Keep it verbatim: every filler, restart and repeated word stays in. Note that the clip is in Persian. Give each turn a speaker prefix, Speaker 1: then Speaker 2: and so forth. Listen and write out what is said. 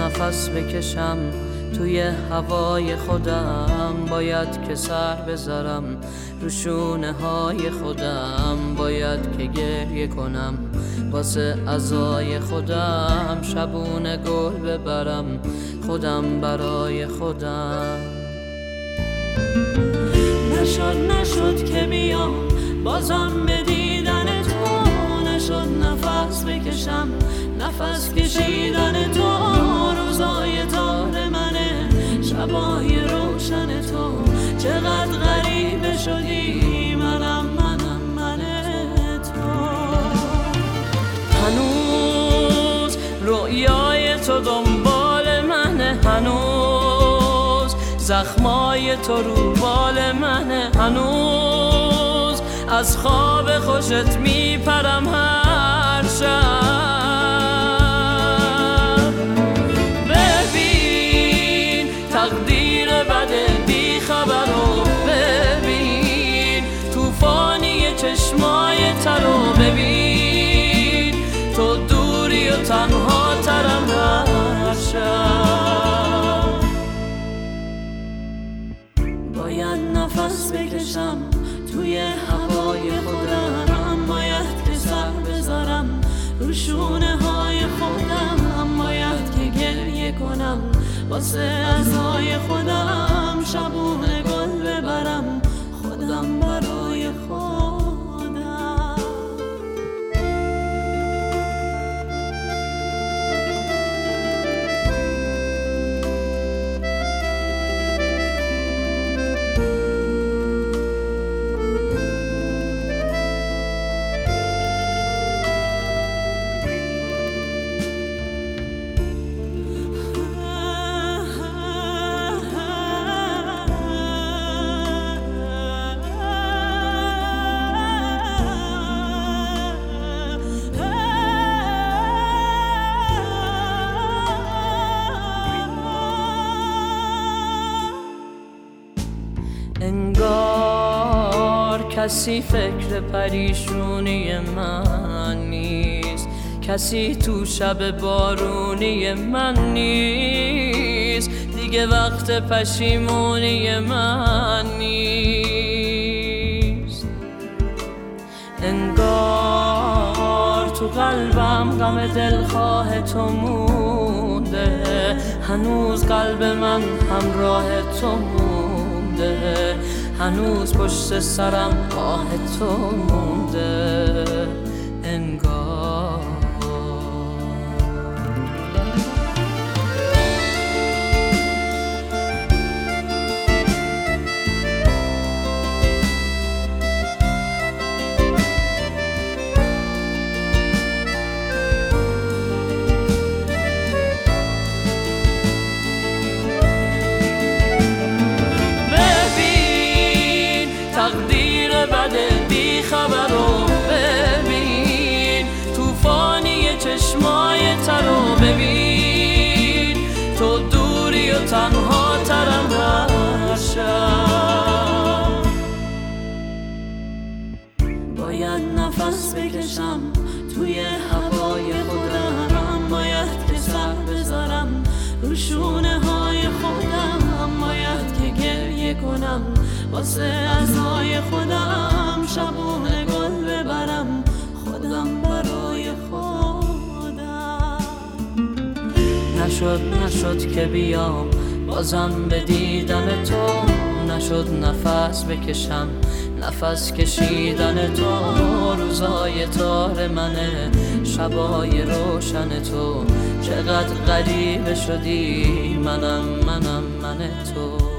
Speaker 1: نفس بکشم توی هوای خودم، باید که سر بذارم رو شونه های خودم، باید که گریه کنم واسه عزای خودم، شبونه گل ببرم خودم برای خودم. نشد نشد که بیام بازم به دیدن تو، نشد نفس بکشم نفس کشیدن تو، روزای تار منه شبای روشن تو، چقدر غریبه شدی منم منم من تو. هنوز رویای تو دنبال منه، هنوز زخمای تو رو بال منه، هنوز از خواب خوشت میپرم هر شب. ببین تقدیر بده بی خبر رو، ببین توفانی چشمای ترو، ببین تو دوری و تنها ترم هر شب. باید نفس بکشم توی هوای خودم، باید که سر بذارم رو شونه های خودم، باید که گریه کنم واسه عزای خودم، شبونه گل ببرم خودم برای خودم. انگار کسی فکر پریشونی من نیست، کسی تو شب بارونی من نیست، دیگه وقت پشیمونی من نیست. انگار تو قلبم غم دلخواه تو مونده، هنوز قلب من همراه تو مونده، هنوز پشت سرم آه تو مونده. انگار تقدیر بده بی خبر رو، ببین توفانی چشمای ترو، ببین تو دوری و تنها ترم هر شب. باید نفس بکشم توی هوای خودم، باید که سر بذارم رو شونه های خودم، باید که گریه کنم واسه عزای خودم، شبونه گل ببرم خودم برای خودم. نشد نشد که بیام بازم به دیدن تو، نشد نفس بکشم نفس کشیدن تو، روزای تار منه شبای روشن تو، چقدر غریبه شدی منم منم من تو.